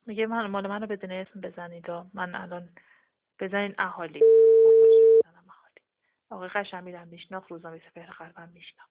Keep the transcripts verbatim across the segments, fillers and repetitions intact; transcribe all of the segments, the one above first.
میگه من مال منو بدون اسم بزنید و من الان بزنین اهالی. اهالی. آقای قشنگیرم میشناخت، روزنامه سپهر قلبم میشناخت.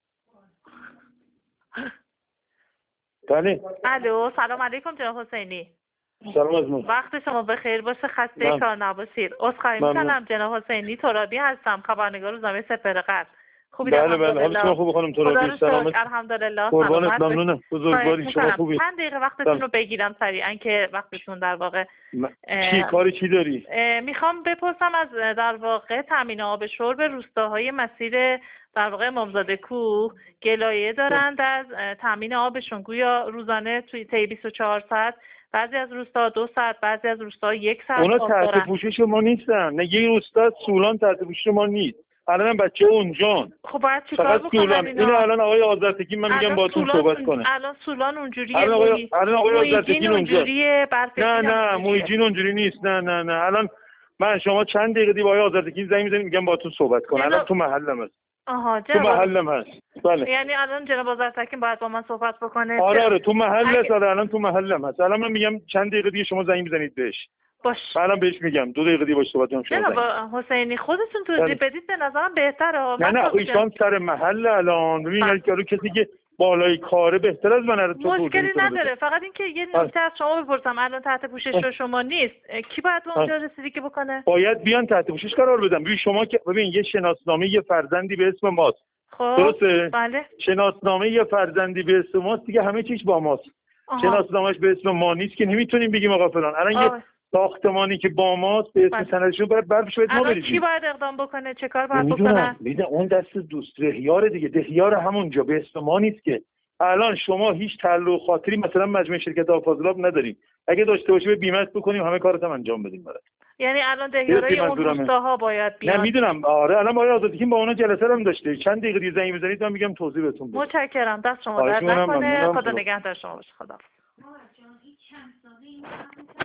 بله. الو سلام علیکم جناب حسینی. سلام از من. وقت شما بخیر باشه، خسته کار نباشید. عذرخواهی میکنم جناب حسینی، ترابی هستم، خبرنگار روزنامه سپهر قلب. خوبی؟ بله بله حال شما خوب خانم ترابی؟ سلامت الحمدلله. قربانت، ممنونم. بزرگواری شما خوبی؟ چند دقیقه وقتتون رو بگیرم سریعا که وقتتون در واقع چی کاری چی داری؟ میخوام بپرسم از در واقع تامین آب شرب روستاهای مسیر در واقع امامزاده کوه گلایه دارند از تامین آبشون، گویا روزانه توی طی بیست و چهار ساعت بعضی از روستا دو ساعت، بعضی از روستا یک ساعت اونا آب دارن. تحت پوشش ما نیستن. نه یه روستا سولان تحت پوشش ما نیست. الان بچه اونجان. خب باید چیکار بکنن اینا؟ اینا الان آقای آذرتگین من میگم باهاتون صحبت کنه. الان سولان اونجوریه، الان آقای الان آقای آذرتگین اونجوریه، نه نه مویجین اونجوری نیست. نه نه نه الان من شما چند دقیقه دیگه با آقای آذرتگین زنگ میزنم میگم باهاتون صحبت کنه. الان تو محلم هست. آها تو محلم هست. بله. یعنی الان جناب آذرتگین باید با من صحبت بکنه. آره آره تو محل هست. آره الان تو محلم هست. الان من میگم چند دقیقه دیگه شما زنگ میزنید بهش. باش. الان بهش میگم دو دقیقه دیگه باش صحبت کنم. شما جناب حسینی خودتون توضیح بدید به نظرم بهتره. نه نه ایشان سر محل الان ببین کسی که بالای کاره بهتر از من رو تو مشکلی نداره. فقط اینکه یه نکته از شما بپرسم، الان تحت پوشش شما نیست، کی باید به اونجا رسیدگی بکنه؟ باید بیان تحت پوشش قرار بدن. ببین شما که ببین یه شناسنامه یه فرزندی به اسم ماست. خب درسته؟ بله. شناسنامه یه فرزندی به اسم ماست دیگه، همه چیز با ماست. شناسنامه‌اش به اسم ما نیست که نمیتونیم بگیم آقا فلان. الان یه ساختمانی که با ماست به اسم سندشون باید برش بده ما بریم. کی باید اقدام بکنه؟ چه کار باید بکنه؟ میدونم اون دست دوست دهیار دیگه، دهیار همونجا به اسم ما نیست که. الان شما هیچ تعلق خاطری مثلا مجموعه شرکت آفاضلاب نداریم. اگه داشته باشی به بیمت بکنیم همه کارت هم انجام بدیم برات. یعنی الان دهیارای اون روستاها باید بیان. نه میدونم. آره الان آقای آزادگین با اونا جلسه هم داشته. چند دقیقه دیگه زنگ بزنید من میگم توضیح بهتون بدم. متشکرم. دست شما درد نکنه. خدا نگهدار شما باشه. خدا